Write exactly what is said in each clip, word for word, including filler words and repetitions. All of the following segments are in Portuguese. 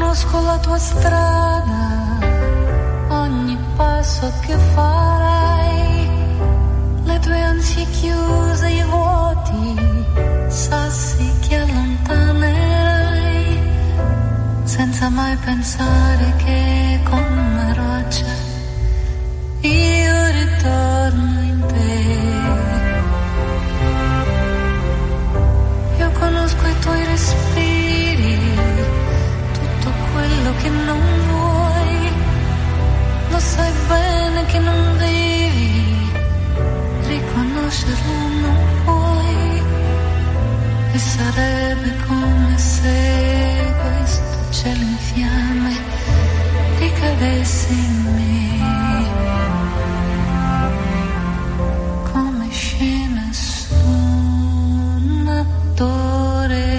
conosco la tua strada, ogni passo che farai, le tue ansie chiuse, i vuoti, sassi che allontanerai, senza mai pensare che come roccia io ritorno in te. Io conosco i tuoi respiri, tutto quello che non vuoi, lo sai bene che non devi riconoscerlo, non puoi, e sarebbe come se questo cielo in fiamme ricadesse in me, come scena su un attore.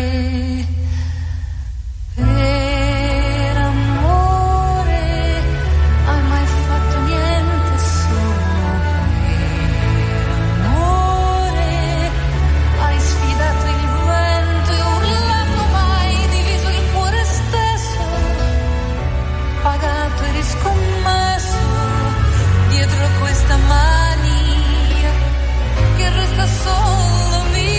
Per amore hai mai fatto niente solo per amore, hai sfidato il vento e urlando mai diviso il cuore stesso, pagato e riscommesso dietro questa mania che resta solo mia.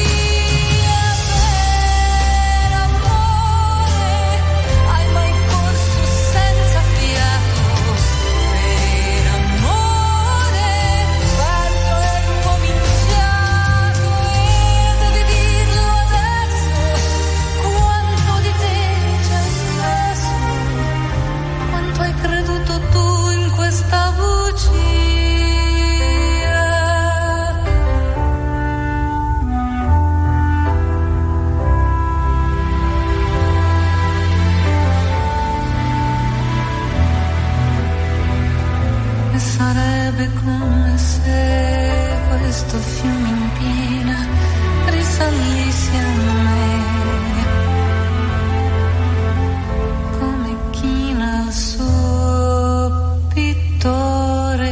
Per amore hai mai corso senza fiato, per amore quando è cominciato, e devi dirlo adesso, quanto di te ci hai speso, quanto hai creduto tu in questa bugia. E sarebbe come se questo fiume in piena risalisse a me, come china il suo pittore.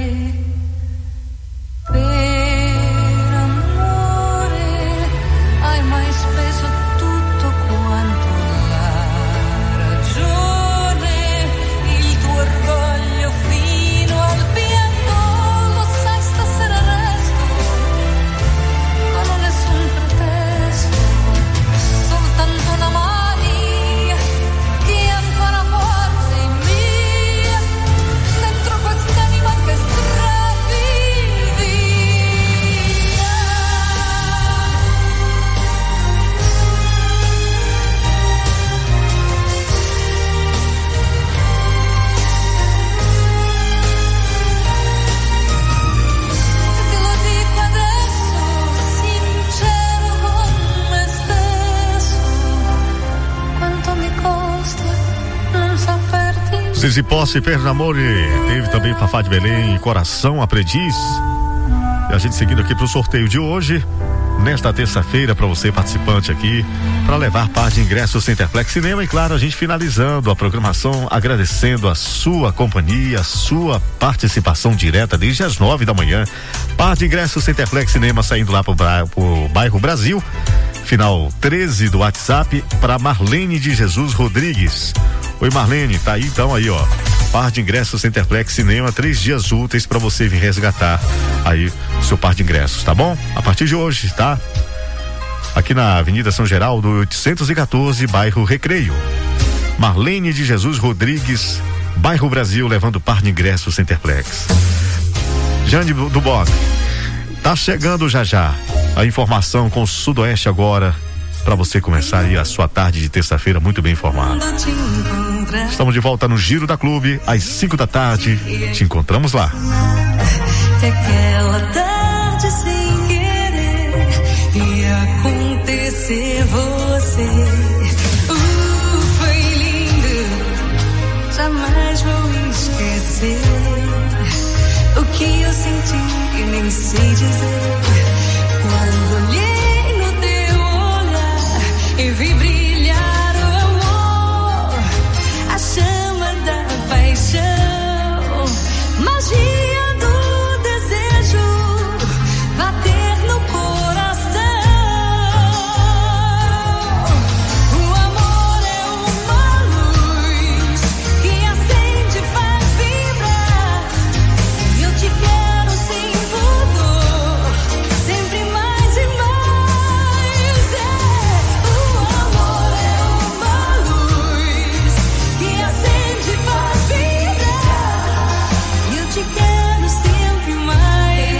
Per amore hai mai speso tutto quanto la ragione, il tuo orgoglio fino al pianto, lo sai stasera resto, non ho nessun pretesto, soltanto una mania che ancora forza in mia, dentro quest'anima che strappi via. Te lo dico adesso, sincero con me stesso, quanto mi costa non saperti. Zizi Posse, Per Amore, teve também Fafá de Belém, Coração Aprendiz. E a gente seguindo aqui pro sorteio de hoje, nesta terça-feira, para você participante aqui, para levar par de ingressos Centerplex Cinema. E claro, a gente finalizando a programação, agradecendo a sua companhia, a sua participação direta desde as nove da manhã. Par de ingressos Centerplex Cinema saindo lá pro, Bra- pro bairro Brasil, final treze do WhatsApp, para Marlene de Jesus Rodrigues. Oi, Marlene, tá aí então aí, ó. Par de ingressos Centerplex Cinema, três dias úteis para você vir resgatar aí o seu par de ingressos, tá bom? A partir de hoje, tá? Aqui na Avenida São Geraldo, oitocentos e quatorze, bairro Recreio. Marlene de Jesus Rodrigues, bairro Brasil, levando par de ingressos Centerplex. Jane do Boc, tá chegando já já a informação com o Sudoeste agora, para você começar aí a sua tarde de terça-feira muito bem informado. Estamos de volta no Giro da Clube, às cinco da tarde. Te encontramos lá. Aquela tarde sem querer ia acontecer você. Uh, foi lindo, jamais vou esquecer o que eu senti e nem sei dizer.